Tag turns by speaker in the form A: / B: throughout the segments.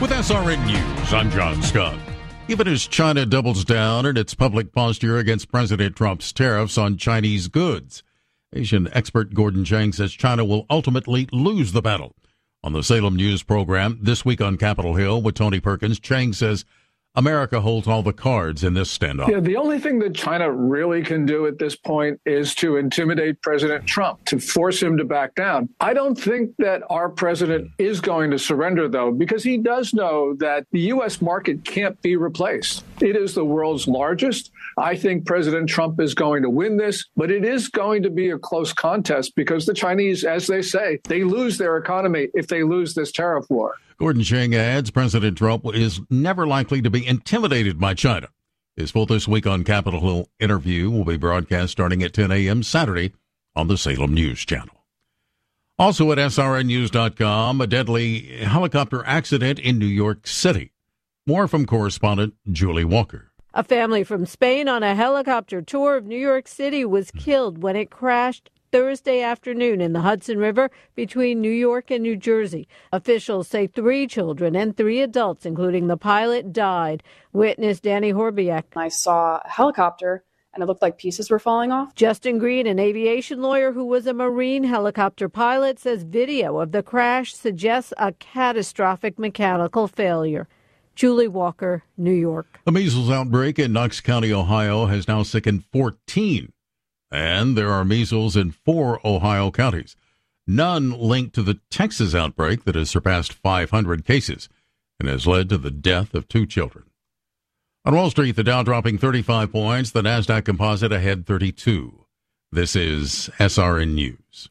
A: With SRN News, I'm John Scott. Even as China doubles down in its public posture against President Trump's tariffs on Chinese goods, Asian expert Gordon Chang says China will ultimately lose the battle. On the Salem News program This Week on Capitol Hill with Tony Perkins, Chang says America holds all the cards in this standoff.
B: Yeah, the only thing that China really can do at this point is to intimidate President Trump, to force him to back down. I don't think that our president is going to surrender, though, because he does know that the U.S. market can't be replaced. It is the world's largest. I think President Trump is going to win this, but it is going to be a close contest because the Chinese, as they say, they lose their economy if they lose this tariff war.
A: Gordon Chang adds President Trump is never likely to be intimidated by China. His full This Week on Capitol Hill interview will be broadcast starting at 10 a.m. Saturday on the Salem News Channel. Also at srnnews.com, a deadly helicopter accident in New York City. More from correspondent Julie Walker.
C: A family from Spain on a helicopter tour of New York City was killed when it crashed Thursday afternoon in the Hudson River between New York and New Jersey. Officials say 3 children and 3 adults, including the pilot, died. Witness Danny Horbiak.
D: I saw a helicopter and it looked like pieces were falling off.
C: Justin Green, an aviation lawyer who was a Marine helicopter pilot, says video of the crash suggests a catastrophic mechanical failure. Julie Walker, New York.
A: The measles outbreak in Knox County, Ohio has now sickened 14. And there are measles in 4 Ohio counties, none linked to the Texas outbreak that has surpassed 500 cases and has led to the death of 2 children. On Wall Street, the Dow dropping 35 points, the Nasdaq Composite ahead 32. This is SRN News.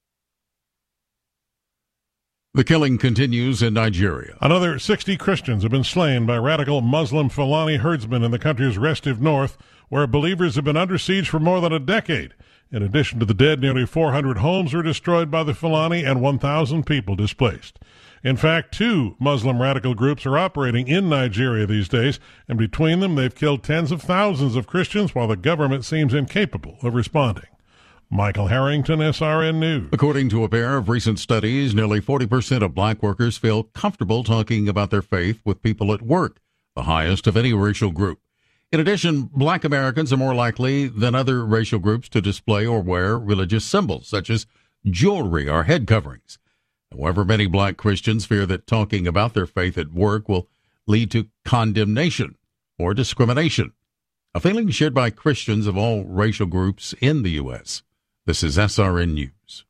A: The killing continues in Nigeria.
E: Another 60 Christians have been slain by radical Muslim Fulani herdsmen in the country's restive north, where believers have been under siege for more than a decade. In addition to the dead, nearly 400 homes were destroyed by the Fulani and 1,000 people displaced. In fact, 2 Muslim radical groups are operating in Nigeria these days, and between them they've killed tens of thousands of Christians while the government seems incapable of responding. Michael Harrington, SRN News.
A: According to a pair of recent studies, nearly 40% of black workers feel comfortable talking about their faith with people at work, the highest of any racial group. In addition, black Americans are more likely than other racial groups to display or wear religious symbols, such as jewelry or head coverings. However, many black Christians fear that talking about their faith at work will lead to condemnation or discrimination, a feeling shared by Christians of all racial groups in the U.S. This is SRN News.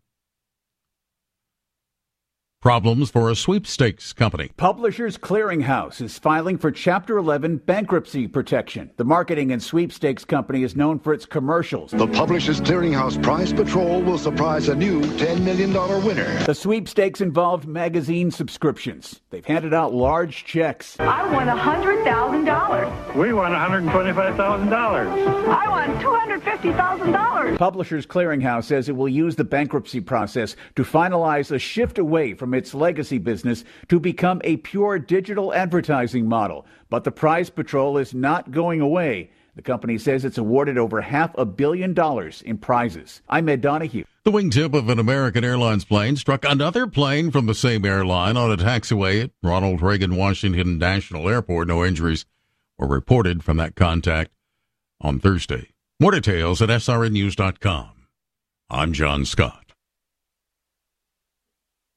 A: Problems for a sweepstakes company.
F: Publishers Clearinghouse is filing for Chapter 11 bankruptcy protection. The marketing and sweepstakes company is known for its commercials.
G: The Publishers Clearinghouse Prize Patrol will surprise a new $10 million winner.
F: The sweepstakes involved magazine subscriptions. They've handed out large checks.
H: I won $100,000.
I: We won $125,000.
H: I won $250,000.
F: Publishers Clearinghouse says it will use the bankruptcy process to finalize a shift away from its legacy business to become a pure digital advertising model. But the Prize Patrol is not going away. The company says it's awarded over $500 million in prizes. I'm Ed Donahue.
A: The wingtip of an American Airlines plane struck another plane from the same airline on a taxiway at Ronald Reagan Washington National Airport. No injuries were reported from that contact on Thursday. More details at srnnews.com. I'm John Scott.